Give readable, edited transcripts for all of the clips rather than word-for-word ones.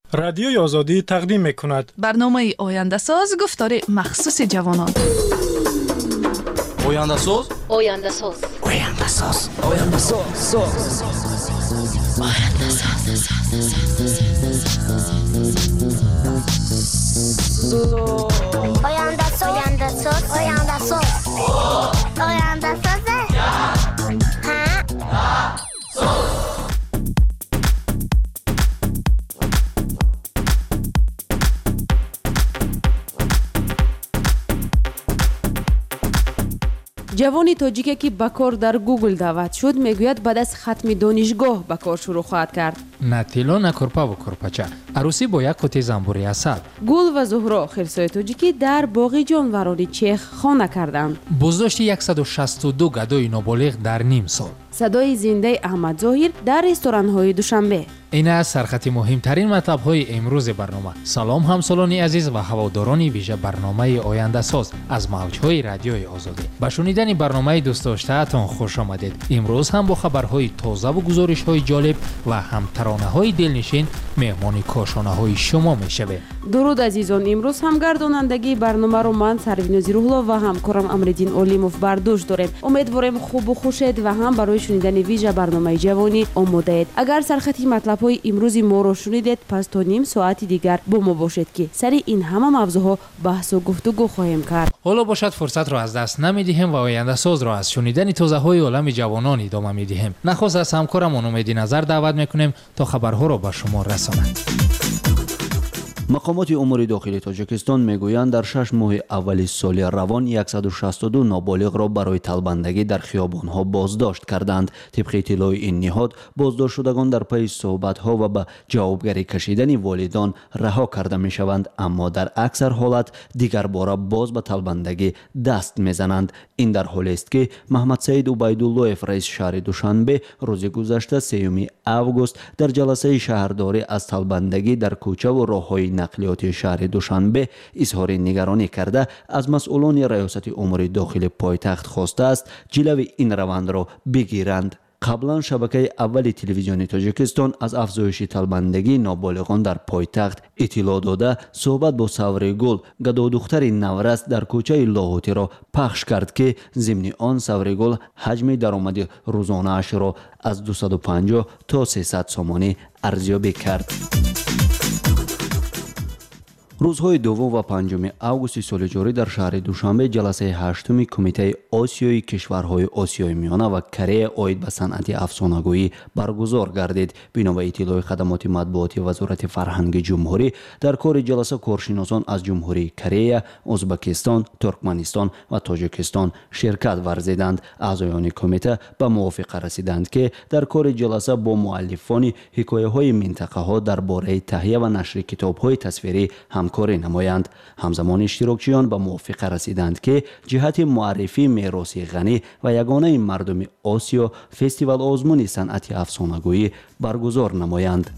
رادیوی آزادی تقدیم می‌کند. برنامه آینده ساز گفتار مخصوص جوانان. آینده ساز؟ آینده ساز. آینده ساز. آینده ساز. آینده ساز. آینده ساز. آینده ساز. آینده ساز. آینده ساز. جوانی تاجیکی که به کار در گوگل دعوت شد میگوید بعد از ختم دانشگاه به کار شروع خواهد کرد. نه تیلا نه کرپا و کرپاچه. عروسی با یک قطعه زنبوری عسل. گل و زهرا خرسای تاجیکی در باغ جانوران چیخ خانه کردند. بازداشت 162 گدای نابالغ در نیم سال. صدای زنده احمد ظاهر در رستوران‌های دوشنبه. این از سرخط مهمترین مطلب‌های امروز برنامه. سلام همسالان عزیز و هواداران ویژه برنامه آینده ساز از موج‌های رادیوی آزادی. با شنیدن برنامه دوست داشته‌تان خوش آمدید. امروز هم با خبرهای تازه و گزارش‌های جالب و هم ترانه‌های دلنشین مهمان کاشانه‌های شما می‌شویم. درود عزیزان، امروز هم گردانندگی برنامه رو من سرویناز روح‌الله و همکارم امردین اولیموف برداشت داریم. امیدواریم خوب و خوشید و هم برای شنیدن ویژه برنامه جوانی آماده اید. اگر سرخط مطلب‌های امروز ما رو شنیدید پس تا نیم ساعت دیگر با ما باشید که سر این همه موضوعها بحث و گفتگو خواهیم کرد. حالا باشد فرصت را از دست نمی‌دهیم و آینده ساز را از شنیدن تازه‌های عالم جوانان ادامه می‌دهیم. نخست از همکارم امید نظر دعوت می‌کنیم تا خبرها را به شما رساند. مقامات امور داخلی تاجیکستان میگویند در 6 ماه اول سال روان 162 نابالغ را برای طلبندگی در خیابان‌ها بازداشت کردند. طبق اطلاع این نهاد بازداشت شدگان در پی صحبت‌ها و به جوابگری کشیدن والدان رها کرده می‌شوند، اما در اکثر حالت دیگر باره باز به طلبندگی دست می‌زنند. این در حالی است که محمد سعید عبیدالله‌اف رئیس شهر دوشنبه روز گذشته 3 آگوست در جلسه شهرداری از طلبندگی در کوچه و راه‌های نقلیاتی شهر دوشنبه اظهار نگرانی کرده از مسئولان ریاست امور داخلی پایتخت خواسته است جلوی این روند را بگیرند. قبلا شبکه اول تلویزیونی تاجیکستان از افزایش طلبندگی نابالغان در پایتخت اطلاع داده صحبت با سوری گل گدا دختر نورست در کوچه لاهوتی را پخش کرد که ضمن آن سوری گل حجم درآمد روزانه اش را از 250 تا 300 سومانی ارزیابی کرد. روزهای دوم و 5 آگوست سال جاری در شهر دوشنبه جلسه 8 کمیته آسیایی کشورهای آسیای میانه و کره عاید به صنعت افسانه‌گویی برگزار گردید. بنا به اطلاع خدمات مطبوعاتی وزارت فرهنگ جمهوری در کار جلسه کارشناسان از جمهوری کره، ازبکستان، ترکمنستان و تاجیکستان شرکت ورزیدند. اعضایان کمیته به موافقه رسیدند که در کار جلسه با مؤلفان حکایه‌های منطقه‌ها درباره تهیه و نشر کتاب‌های تصویری همکاری نمایند. همزمان اشتراکچیان به موافقه رسیدند که جهت معرفی میراث غنی و یگانه مردم آسیا فستیوال آزمون صنعت افسانه‌گویی برگزار نمایند.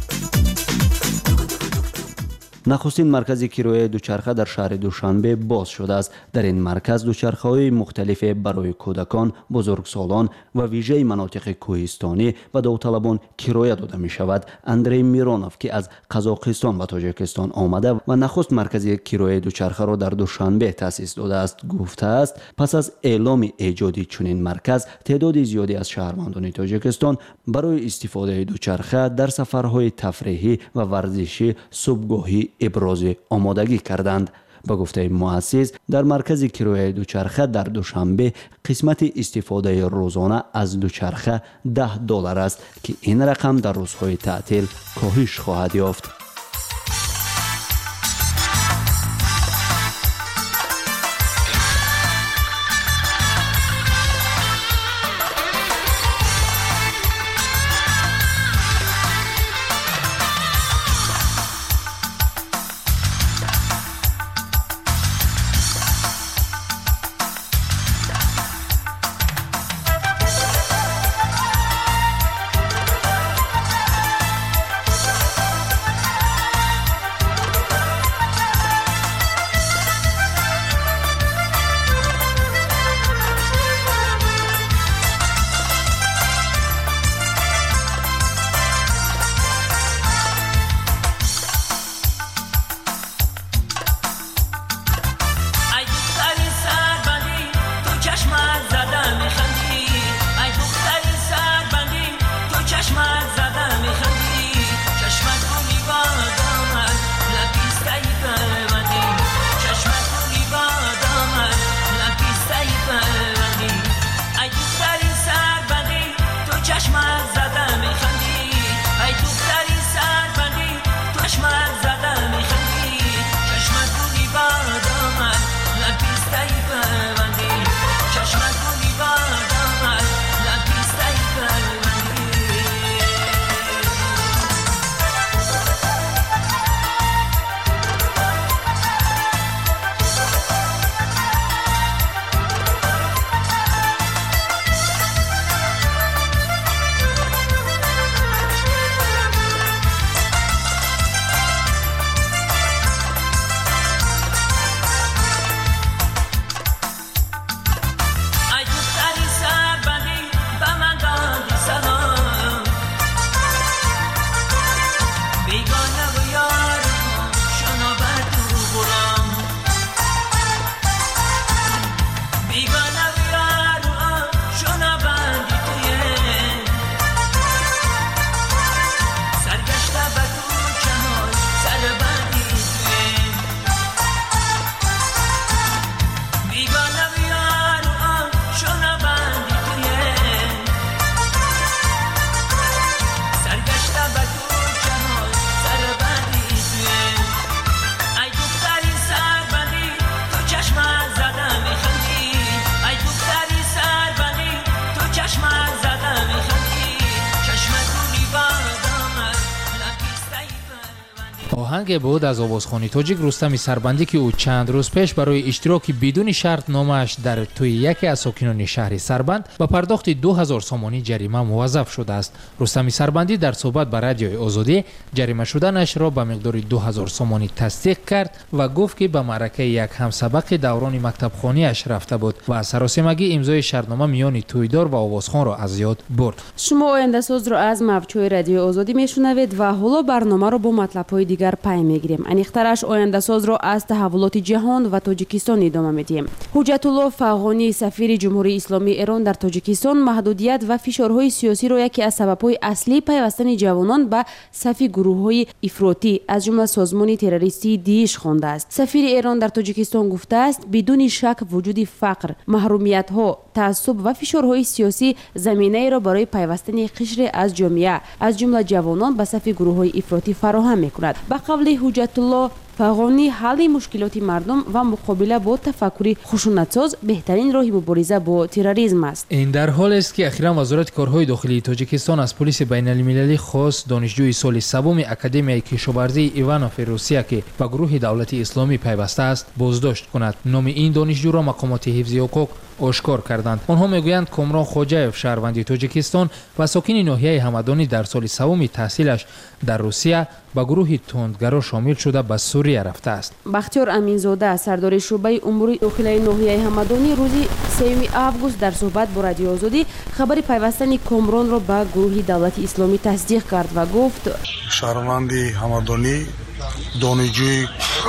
نخستین مرکز کرایه دوچرخه در شهر دوشنبه باز شده است. در این مرکز دوچرخه‌های مختلف برای کودکان، بزرگسالان و ویژه مناطق کوهستانی و داوطلبان کرایه داده می شود. اندری میرونوف که از قزاقستان و تاجیکستان آمده و نخست مرکز کرایه دوچرخه را در دوشنبه تأسیس داده است گفته است پس از اعلام ایجاد چنین مرکز تعداد زیادی از شهروندان تاجیکستان برای استفاده دوچرخه در سفرهای تفریحی و ورزشی صبحگاهی ابراز آمادگی کردند. با گفته مؤسس در مرکز کرایه دوچرخه در دوشنبه قسمت استفاده روزانه از دوچرخه $10 است که این رقم در روزهای تعطیل کاهش خواهد یافت. оҳанге буд аз овозхони тоҷик рустами сарбандӣ ки ӯ чанд рӯз пеш барои иштироки бидуни шарт номааш дар тӯи яке аз сокинони шаҳри Сарбанд ба пардохти 2000 сомонӣ ҷарима муваззаф шудааст. рустами сарбандӣ дар суҳбат ба радиои озодӣ ҷарима шуданашро ба миқдори 2000 сомонӣ тасдиқ кард ва гуфт ки ба маъракаи як ҳамсабақи даврони мактабхониаш рафта буд ва аз саросимагӣ имзои шартнома миёни тӯйдор ва овозхонро аз ёд бурд. шумо ояндасозро аз мавҷҳои радиои озодӣ мешунавед ва ҳоло барномаро бо матлабҳои дигар пай мегирем. аниқтараш ояндасозро аз таҳаввулоти ҷаҳон ва тоҷикистон идома медиҳем. ҳуҷҷатулло Фағонӣ, сафири ҷумҳурии исломии Эрон дар тоҷикистон, маҳдудият ва фишорҳои сиёсиро яке аз сабабҳои аслии пайвастани ҷавонон ба сафи гурӯҳҳои ифротӣ аз ҷумла созмони террористии Дииш хондааст. сафири Эрон дар тоҷикистон гуфтааст, бидуни шак вуҷуди фақр, маҳрумиятҳо, таассуб ва фишорҳои сиёсӣ заминаеро барои пайвастани қишре аз ҷомеа, аз ҷумла ҷавонон ба сафи гурӯҳҳои ифротӣ фароҳам мекунад. ба қавли Ҳуҷҷатулло Фағонӣ, ҳалли мушкилоти мардум ва муқобила бо тафаккури хушунатсоз беҳтарин роҳи мубориза бо терроризм аст. ин дар ҳолест ки ахиран вазорати корҳои дохилии тоҷикистон аз полиси байналмилалӣ хост донишҷӯи соли сабуми академияи кишоварзии Иванови Русия ки ба гурӯҳи давлати исломӣ пайвастааст боздошт кунад. номи ин донишҷӯро мақомоти ҳифзи ҳуқуқ ошкор карданд. онҳо мегӯянд Комрон Хоҷаев, шаҳрванди Тоҷикистон ва сокини ноҳияи Ҳамадонӣ, дар соли савуми таҳсилаш дар Русия ба гурӯҳи тундгаро шомил шуда ба Сурия рафтааст. бахтиёр Аминзода, сардори шӯъбаи умури дохилаи ноҳияи Ҳамадонӣ, рӯзи 3 август дар суҳбат бо радиои Озодӣ хабари пайвастани Комронро ба гурӯҳи давлати исломӣ тасдиқ кард ва гуфт: шаҳрванди Ҳамадонӣ донишҷӯи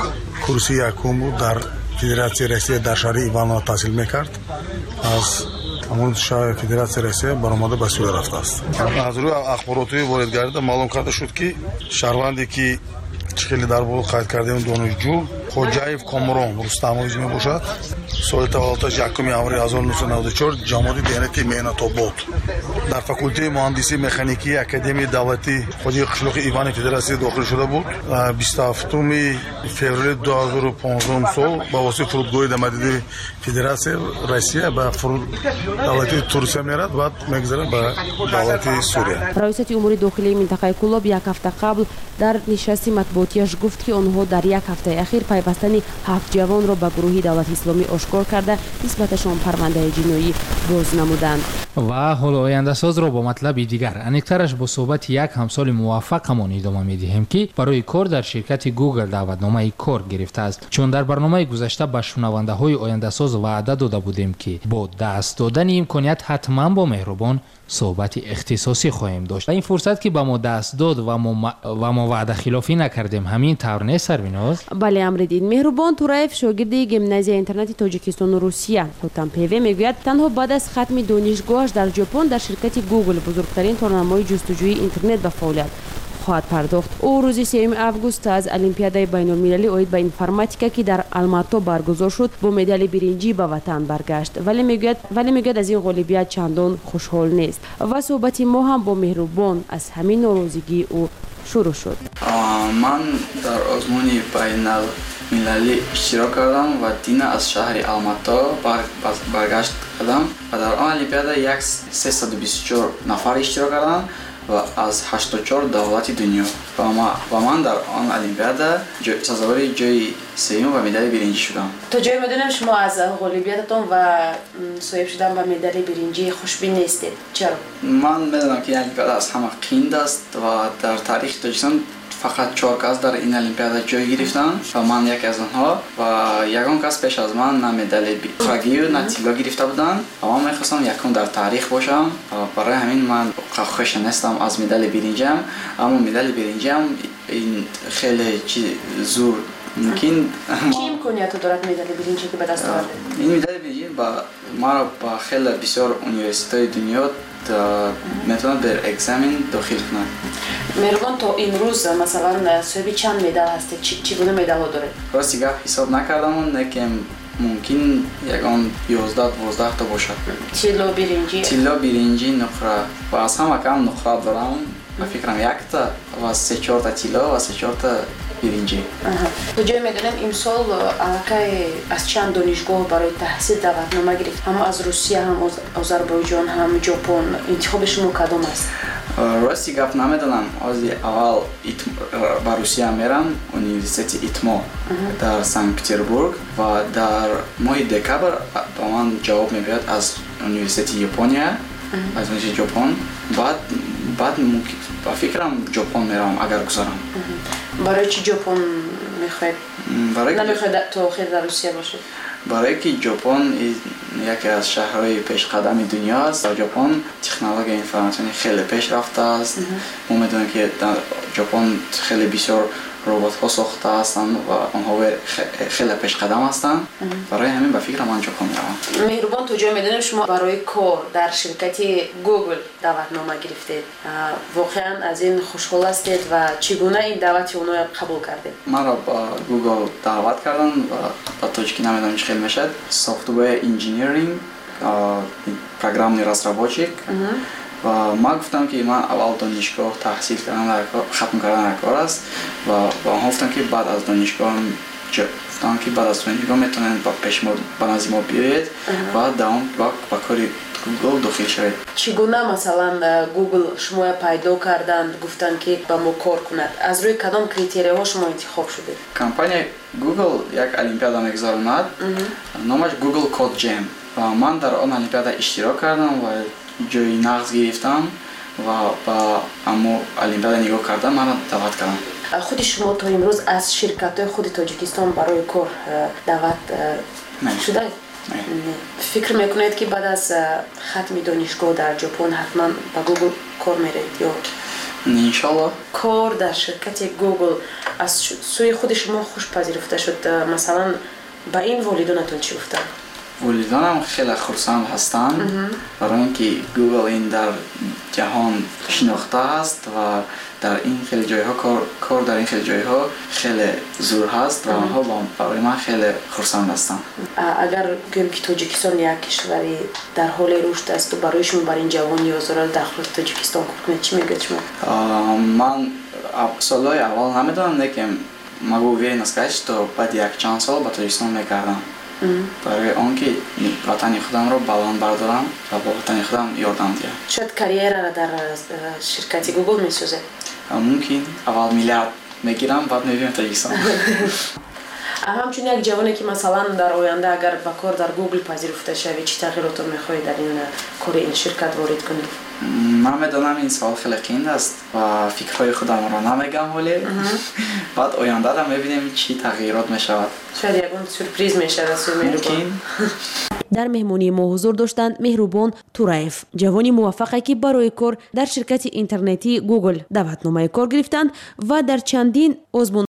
курси якум буд дар Федератсияи Россия дар шаҳри Иваново таҳсил мекард. аз ҳамон шаҳри Федератсияи Россия баромада ба Сурия рафтааст. аз рӯи ахборотҳои воридгарда маълум карда шуд ки шаҳрванде ки хеле дар бор қайд кардаем донишҷӯ Хоҷаев Комрон Рустамович мебошад. соли таваллудаш 1 август 1994 ҷамоати диянати Меҳнатобод дар факултаи муҳандисӣ механикии академияи давлати хоҷаи қишлоқи Ивани Федератсия дохил шуда буд. 27 феврали 2015 сол ба воситаи фурудгоҳи дамадиди Федератсия Россия ба давлати Турсия мерад, баъд мегзарад ба давлати Сурия. раисати умури дохилии минтақаи Кӯлоб як ҳафта қабл дар нишасти матбуотиаш гуфт ки онҳо дар як ҳафтаи ахир пайвастани 7 ҷавонро ба гурӯҳи давлати исломӣ ошкор карда нисбаташон парвандаи ҷиноӣ боз намуданд. ва ҳоло ояндасозро бо матлаби дигар, аниқтараш бо суҳбати як ҳамсоли муваффақамон идома медиҳем ки барои кор дар ширкати Google даъватномаи кор гирифтааст. чун дар барномаи гузашта ба шунавандаҳои ояндасоз ваъда дода будем ки бо даст додани имконият ҳатман бо Меҳрубон суҳбати ихтисосӣ хоҳем дошт. ва ин фурсат ки ба мо даст дод ва мо ваъдахилофӣ накардем, ҳамин тавр нест Сарвиноз? бале Амриддин. Меҳрубон Тураев, шогирди гимназияи интернати Тоҷикистону Русия Хотампеве, мегӯяд танҳо баъд аз хатми донишгоҳаш дар Ҷопон дар ширкати Google, бузургтарин торнамои ҷустуҷӯи интернет, ба фаъолият хоҳад пардохт. ӯ рӯзи 3 август аз Олимпиадаи байнулмилалӣ оид ба информатика ки дар Алмато баргузор шуд бо медали биринҷӣ ба ватан баргашт, вале мегӯяд аз ин ғолибият чандон хушҳол нест. ва суҳбати мо ҳам бо Меҳрубон аз ҳамин норозигии ӯ шурӯъ шуд. ман дар озмуни байналмилалӣ иштирок кардам ва дина аз шаҳри Алмато баргашт кардам ва дар он олимпиада 324 нафар иштирок кардам ва аз 84 давлати дунё ва ман дар он олимпиада сазовари ҷои сеюм ва медали биринҷӣ шудам. то ҷои медонем шумо аз ғолибиятатон ва соҳиб шудан ба медали биринҷӣ хушбин нестед. чаро? ман медонам ки ин олимпиада аз ҳама қиин аст ва дар таърихи Тоҷикистон фақат 4 кас дар ин олимпиада ҷой гирифтанд ва ман яке аз онҳо ва ягон кас пеш аз ман на медали нухрагию на тилло гирифта буданд ва ман мехостам якум дар таърих бошам. барои ҳамин ман хоша нестам аз медали биринҷиам, аммо медали биринҷиам ин хеле зур мумкин. чӣ имкониято дорад медали биринҷӣ ки ба даст овард? ин медали биринҷӣ маро ба хеле бисёр университетҳои дунё метавонад бер экзамен дохил кунад. Меҳрубон, то имрӯз масалан соҳиби чанд медал ҳастед? чӣ гуна медалҳо доред? рости гап ҳисоб накардам, лекин мумкин ягон 11-12 та бошад. тилло биринҷӣ? тилло биринҷӣ, нуқра ва аз ҳама кам нуқра дорам. ба фикрам 1 та ва 3-4 та тилло ва 3-4 та биринҷӣ. то ҷое медонем имсол аллакай аз чанд донишгоҳ барои таҳсил даъватнома гирифт? ҳам аз Русия, ҳам Озарбойҷон, ҳам Ҷопон. интихоби шумо кадом аст? рости гап намедонам. Ози аввал ба Русия мерам, университети ИТМО дар Санкт-Петербург ва дар моҳи декабр ба ман ҷавоб мебиёд аз университети Япония, аз университети Ҷопон. Баъд ба фикрам Ҷопон меравам агар гузарам. барои чӣ ҷопон мехоҳед? намехоҳед то охир дар Русия бошед? барое ки ҷопон яке аз шаҳрҳои пешқадами дунё аст. дар ҷопон технологияи информатсионӣ хеле пеш рафтааст. мо медонем ки дар ҷопон хеле бисёр роботҳо сохта ҳастанд ва онҳо хеле пешқадам ҳастанд. барои ҳамин ба фикрам ман ҷопон меравам. меҳрубон, то ҷое медонем шумо барои кор дар ширкати Google даъватнома гирифтед. воқеан аз ин хушҳол ҳастед ва чӣ гуна ин даъвати онҳо қабул кардед? маро ба Google даъват карданд ва ба тоҷикӣ намедонам чӣ хел мешавад. Software engineering, программный разработчик. ва ман гуфтам ки ман аввал донишгоҳ таҳсил хатм кардан кор аст ва онҳо гуфтам ки баъд аз донишгоҳ метавонед ба назди мо биёед ва дар он вақт ба кори Google дохил шавед. чӣ гуна масалан Google шумоя пайдо карданд, гуфтанд ки ба мо кор кунад? аз рӯи кадом критерияҳо шумо интихоб шудед? компания Google як олимпиада мегузаронад, номаш Google Code Jam ва ман дар он олимпиада иштирок кардам ва ҷои нағз гирифтам ва ба аммо олимпиада нигоҳ карда манро даъват кардам. худи шумо то имрӯз аз ширкатҳои худи Тоҷикистон барои кор даъват шудаед? фикр мекунед ки баъд аз хатми донишгоҳ дар ҷопон ҳатман ба Google кор меред ё иншаллоҳ? кор дар ширкати Google аз сӯи худи шумо хушпазирифта шуд? масалан ба ин волидонатон чӣ гуфтанд? волидонам хеле хурсанд ҳастанд, барои ин ки Google ин дар ҷаҳон шинохта аст ва дар ин хеле ҷойҳо кор дар ин хеле ҷойҳо хеле зур ҳаст ва онҳо барои ман хеле хурсанд ҳастанд. агар гӯем ки Тоҷикистон як кишвари дар ҳоли рушд асту барои шумо бар ин ҷавони озора дахлоти Тоҷикистон кор кунед, чӣ мегӯед шумо? ман солҳои аввал намедонам, лекин могу уверенно сказать, что баъди якчанд сол ба Тоҷикистон мегардам. барои он ки ватани худамро баланд бардорам ва ба ватани худам ёрдам диҳам. шояд карьерара дар ширкати Google месозед? мумкин аввал миллиард мегирам, баъд мебинем Тоҷикистон. ҳамчун як ҷавоне ки масалан дар оянда агар ба кор дар Google пазируфта шавед, чӣ тағйиротро мехоҳед дар ин кори ин ширкат ворид кунед? ман медонам ин савол хеле қиин аст ва фикрҳои худамро намегам, ҳоле баъд ояндада мебинем чӣ тағйирот мешавад. шояд ягон сюрприз мешавад. мумкин. дар меҳмонии мо ҳузур доштанд Меҳрубон Тураев, ҷавони муваффақе ки барои кор дар ширкати интернетии Google даъватномаи кор гирифтанд ва дар чандин озмун